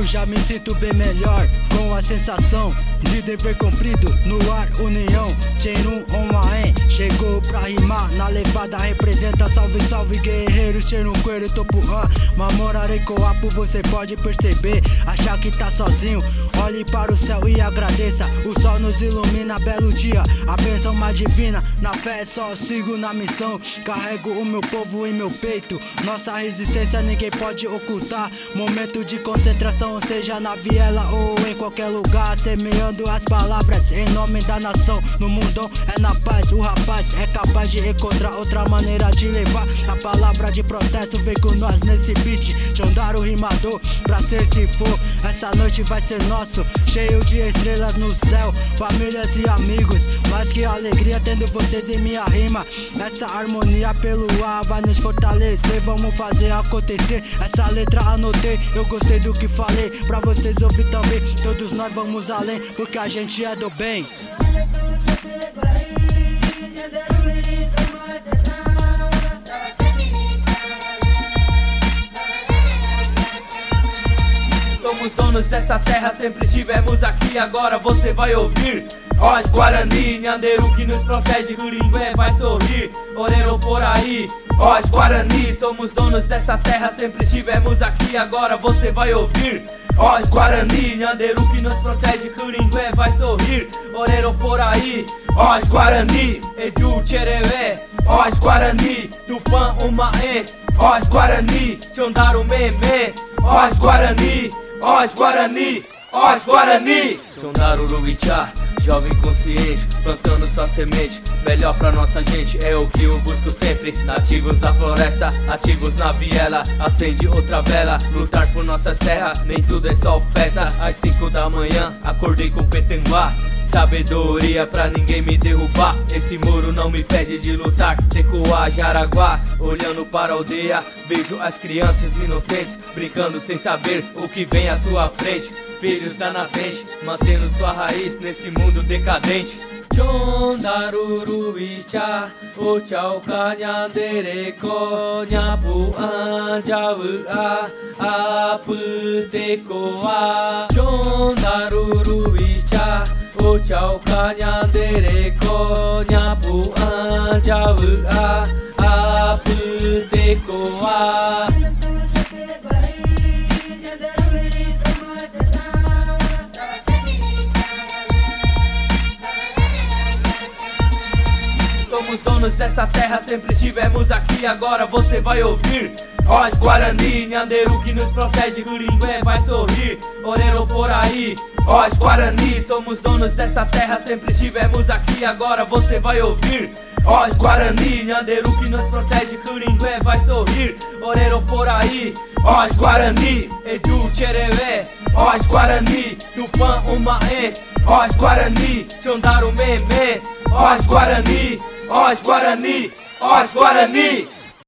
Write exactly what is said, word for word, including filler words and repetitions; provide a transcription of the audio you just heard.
Eu já me sinto bem melhor, com a sensação de dever cumprido. No ar, união, Tcherum Omaen. Chegou pra rimar, na levada representa. Salve, salve guerreiros, Tcherum Coelho Topuã. Mamorarei Coapo, você pode perceber. Achar que tá sozinho, olhe para o céu e agradeça. O sol nos ilumina, belo dia, a bênção mais divina. Na fé só sigo na missão, carrego o meu povo em meu peito. Nossa resistência ninguém pode ocultar. Momento de concentração, seja na viela ou em qualquer lugar, semeando as palavras em nome da nação. No mundão é na paz, o rapaz é capaz de encontrar outra maneira de levar a palavra de protesto. Vem com nós nesse beat, Tchondaro o rimador, pra ser se for. Essa noite vai ser nosso, cheio de estrelas no céu, famílias e amigos. Mas que alegria tendo vocês em minha rima. Essa harmonia pelo ar vai nos fortalecer. Vamos fazer acontecer, essa letra anotei. Eu gostei do que falei, pra vocês ouvir também. Todos nós vamos além, porque a gente é do bem. Somos donos dessa terra, sempre estivemos aqui, agora você vai ouvir. Oz, Guarani, Nhanderu que nos protege, Guringué vai sorrir, Orero por aí. Oz, Guarani, somos donos dessa terra, sempre estivemos aqui, agora você vai ouvir. Oz, Guarani, Nhanderu que nos protege, Guringué vai sorrir, Orero por aí. Oz, Guarani, Edu, Tcherewé. Oz, Guarani, Tupã, Umaen. Oz, Guarani, Tchondaro, Meme. Oz, Guarani, Oz, Guarani, Oz, Guarani. Tchondaro, Urubichá, jovem consciente, plantando sua semente. Melhor pra nossa gente, é o que eu busco sempre. Nativos da floresta, ativos na viela. Acende outra vela, lutar por nossas terras. Nem tudo é só festa. Às cinco da manhã, acordei com Petanguá. Sabedoria pra ninguém me derrubar. Esse muro não me impede de lutar. Tecoá, Jaraguá, olhando para a aldeia, vejo as crianças inocentes brincando sem saber o que vem à sua frente. Filhos da nascente, mantendo sua raiz nesse mundo decadente. Tchondaro Urubichá, o Chauca Nhandereko, Nhapu Anjauá, Aputecoá. Tchondaro Urubichá, o Chauca Nhandereko, Nhapu Anjauá, Aputecoá. Somos donos dessa terra, sempre estivemos aqui, agora você vai ouvir. Oz, Guarani, Nhanderu que nos protege, Guringué vai sorrir, Orero por aí. Oz, Guarani, somos donos dessa terra, sempre estivemos aqui, agora você vai ouvir. Oz, Guarani, Nhanderu que nos protege, Guringué vai sorrir, Orero por aí. Oz, Guarani, Edu, Tcherewé. Oz, Guarani, Tupã, Umaen. Oz, Guarani, Tchondaro, Meme. Oz, Guarani, Oz, Guarani, Oz, Guarani.